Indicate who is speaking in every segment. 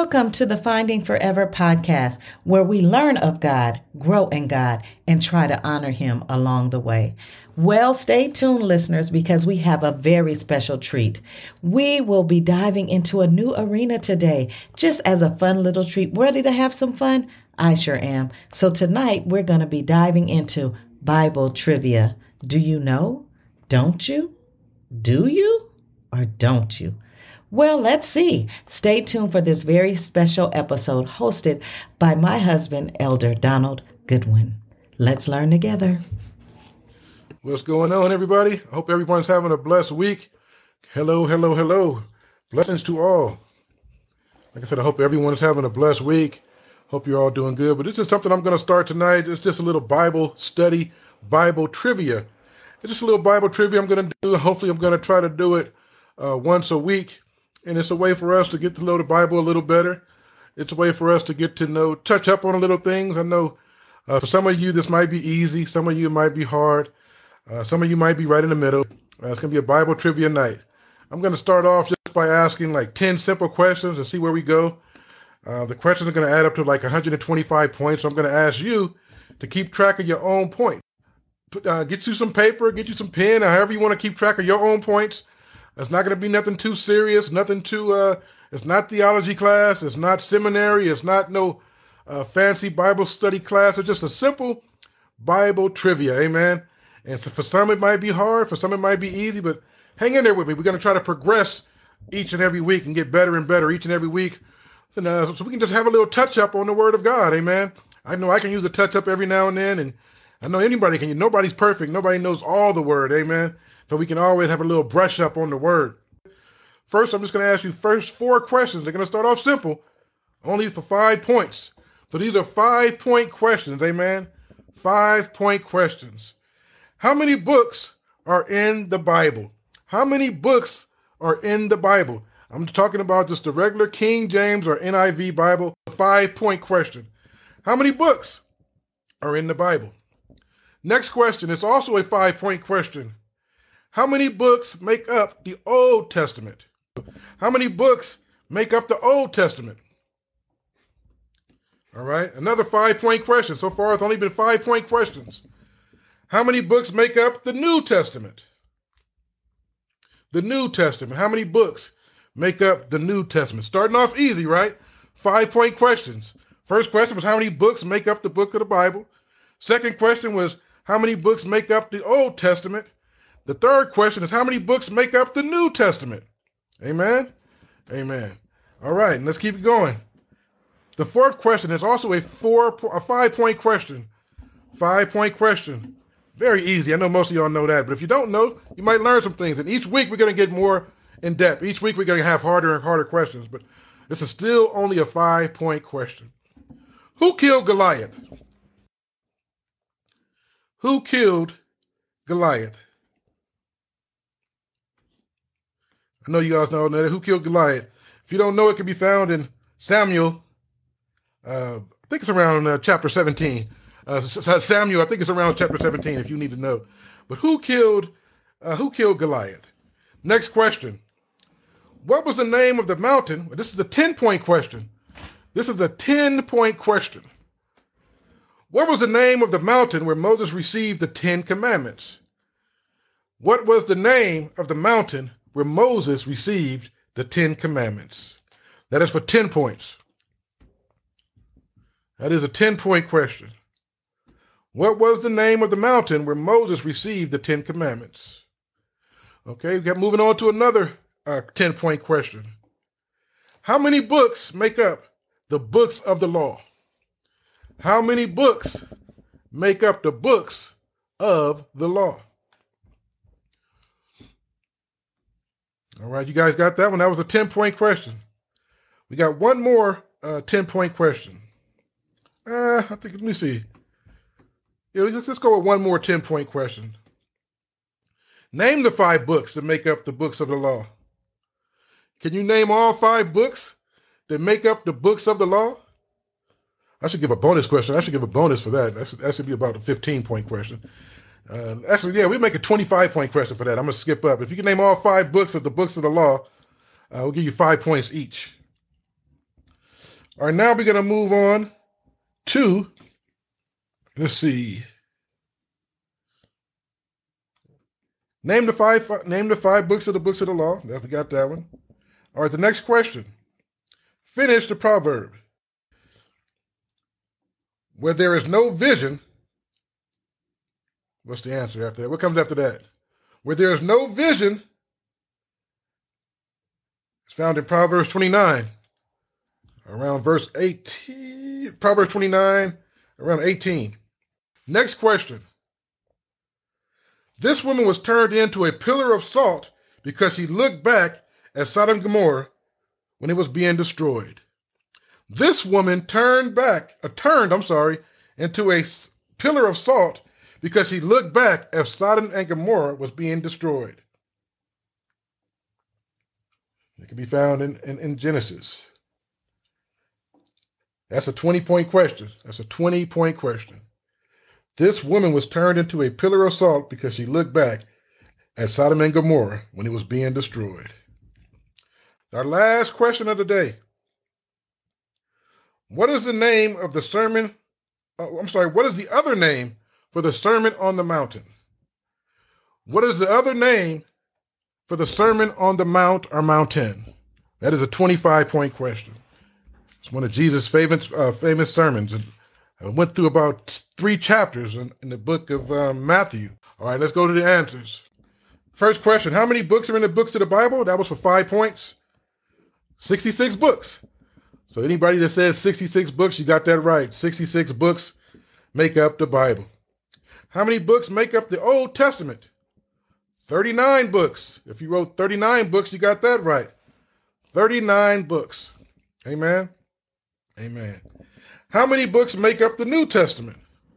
Speaker 1: Welcome to the Finding Forever podcast, where we learn of God, grow in God, and try to honor Him along the way. Well, stay tuned, listeners, because we have a very special treat. We will be diving into a new arena today, just as a fun little treat. Ready to have some fun? I sure am. So tonight, we're going to be diving into Bible trivia. Do you know? Don't you? Do you? Or don't you? Well, let's see. Stay tuned for this very special episode hosted by my husband, Elder Donald Goodwin. Let's learn together.
Speaker 2: What's going on, everybody? I hope everyone's having a blessed week. Hello, hello, hello. Blessings to all. Like I said, I hope everyone's having a blessed week. Hope you're all doing good. But this is something I'm going to start tonight. It's just a little Bible study, Bible trivia. It's just a little Bible trivia I'm going to do. Hopefully, I'm going to try to do it once a week. And it's a way for us to get to know the Bible a little better. It's a way for us to get to know, touch up on little things. I know for some of you, this might be easy. Some of you, it might be hard. Some of you might be right in the middle. It's going to be a Bible trivia night. I'm going to start off just by asking like 10 simple questions and see where we go. The questions are going to add up to like 125 points. So I'm going to ask you to keep track of your own point. Get you some paper, get you some pen, or however you want to keep track of your own points. It's not going to be nothing too serious, nothing too, it's not theology class, it's not seminary, it's not no fancy Bible study class. It's just a simple Bible trivia, amen? And so for some it might be hard, for some it might be easy, but hang in there with me. We're going to try to progress each and every week and get better and better each and every week. So we can just have a little touch-up on the Word of God, amen? I know I can use a touch-up every now and then, and I know anybody can. Nobody's perfect. Nobody knows all the Word, amen? So we can always have a little brush up on the Word. First, I'm just going to ask you first 4 questions. They're going to start off simple, only for 5 points. So these are 5-point questions, amen? 5-point questions. How many books are in the Bible? How many books are in the Bible? I'm talking about just the regular King James or NIV Bible. 5-point question. How many books are in the Bible? Next question is also a 5-point question. How many books make up the Old Testament? How many books make up the Old Testament? All right, another 5-point question. So far, it's only been 5-point questions. How many books make up the New Testament? The New Testament. How many books make up the New Testament? Starting off easy, right? 5-point questions. First question was how many books make up the book of the Bible? Second question was how many books make up the Old Testament? The third question is how many books make up the New Testament? Amen? Amen. All right, let's keep it going. The fourth question is also a 5-point question. 5-point question. Very easy. I know most of y'all know that, but if you don't know, you might learn some things. And each week we're going to get more in depth. Each week we're going to have harder and harder questions, but this is still only a 5-point question. Who killed Goliath? Who killed Goliath? I know you guys know that. Who killed Goliath? If you don't know, it can be found in Samuel. I think it's around chapter 17. Samuel, I think it's around chapter 17 if you need to know. But who killed Goliath? Next question. What was the name of the mountain? This is a 10-point question. This is a 10-point question. What was the name of the mountain where Moses received the 10 commandments? What was the name of the mountain where Moses received the 10 commandments? That is for 10 points. That is a 10-point question. What was the name of the mountain where Moses received the 10 commandments? Okay, we got moving on to another 10-point question. How many books make up the books of the law? How many books make up the books of the law? All right, you guys got that one? That was a 10-point question. We got one more 10-point question. Let me see. Yeah, let's go with one more 10-point question. Name the 5 books that make up the books of the law. Can you name all 5 books that make up the books of the law? I should give a bonus question. I should give a bonus for that. That should be about a 15-point question. We make a 25-point question for that. I'm going to skip up. If you can name all 5 books of the law, we'll give you 5 points each. All right, now we're going to move on to, let's see. Name the five books of the law. We got that one. All right, the next question. Finish the proverb. Where there is no vision, what's the answer after that? What comes after that? Where there is no vision, it's found in Proverbs 29, around verse 18. Proverbs 29, around 18. Next question. This woman was turned into a pillar of salt because he looked back at Sodom and Gomorrah when it was being destroyed. This woman turned into a pillar of salt because he looked back as Sodom and Gomorrah was being destroyed. It can be found in Genesis. That's a 20-point question. That's a 20-point question. This woman was turned into a pillar of salt because she looked back at Sodom and Gomorrah when it was being destroyed. Our last question of the day. What is the name of the sermon? What is the other name for the Sermon on the Mountain? What is the other name for the Sermon on the Mount or mountain? That is a 25-point question. It's one of Jesus' famous sermons. I went through about 3 chapters in the book of Matthew. All right, let's go to the answers. First question, how many books are in the books of the Bible? That was for 5 points. 66 books. So anybody that says 66 books, you got that right. 66 books make up the Bible. How many books make up the Old Testament? 39 books. If you wrote 39 books, you got that right. 39 books. Amen. Amen. How many books make up the New Testament?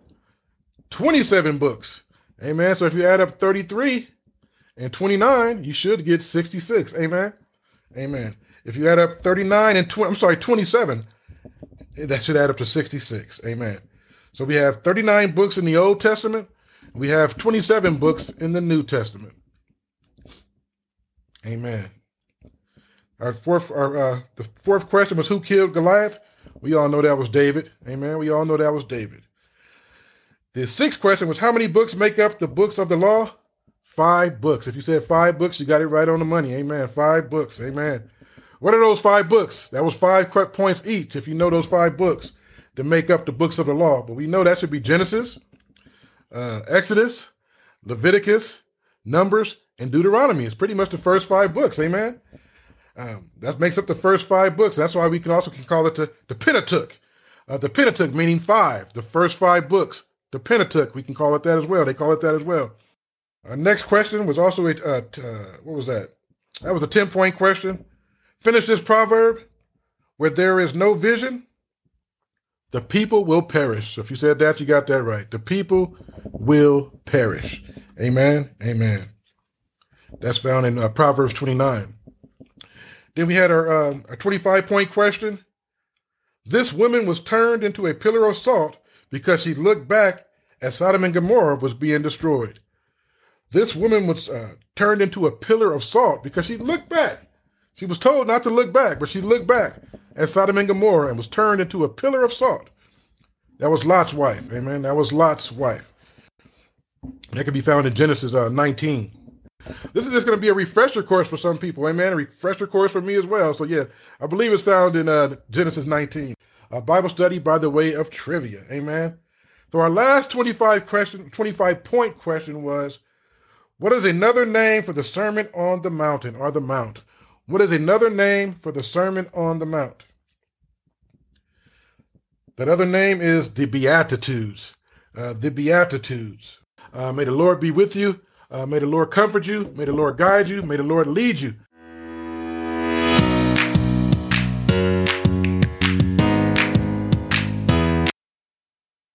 Speaker 2: 27 books. Amen. So if you add up 33 and 29, you should get 66. Amen. Amen. If you add up 39 and 27, that should add up to 66. Amen. So we have 39 books in the Old Testament. We have 27 books in the New Testament. Amen. The fourth question was, who killed Goliath? We all know that was David. Amen. We all know that was David. The sixth question was, how many books make up the books of the law? 5 books. If you said 5 books, you got it right on the money. Amen. 5 books. Amen. What are those 5 books? That was 5 points each if you know those 5 books to make up the books of the law. But we know that should be Genesis, Exodus, Leviticus, Numbers, and Deuteronomy. It's pretty much the first 5 books. Amen. That makes up the first 5 books. That's why we can call it the Pentateuch. The Pentateuch meaning 5, the first 5 books. The Pentateuch, we can call it that as well. They call it that as well. Our next question was also what was that? That was a 10-point question. Finish this proverb. Where there is no vision, the people will perish. So if you said that, you got that right. The people will perish. Amen. Amen. That's found in Proverbs 29. Then we had our 25-point question. This woman was turned into a pillar of salt because she looked back as Sodom and Gomorrah was being destroyed. This woman was turned into a pillar of salt because she looked back. She was told not to look back, but she looked back at Sodom and Gomorrah and was turned into a pillar of salt. That was Lot's wife. Amen. That was Lot's wife. That can be found in Genesis 19. This is just going to be a refresher course for some people. Amen. A refresher course for me as well. So yeah, I believe it's found in Genesis 19. A Bible study by the way of trivia. Amen. So our last 25-point question was, what is another name for the Sermon on the Mountain or the Mount? What is another name for the Sermon on the Mount? That other name is the Beatitudes. The Beatitudes. May the Lord be with you. May the Lord comfort you. May the Lord guide you. May the Lord lead you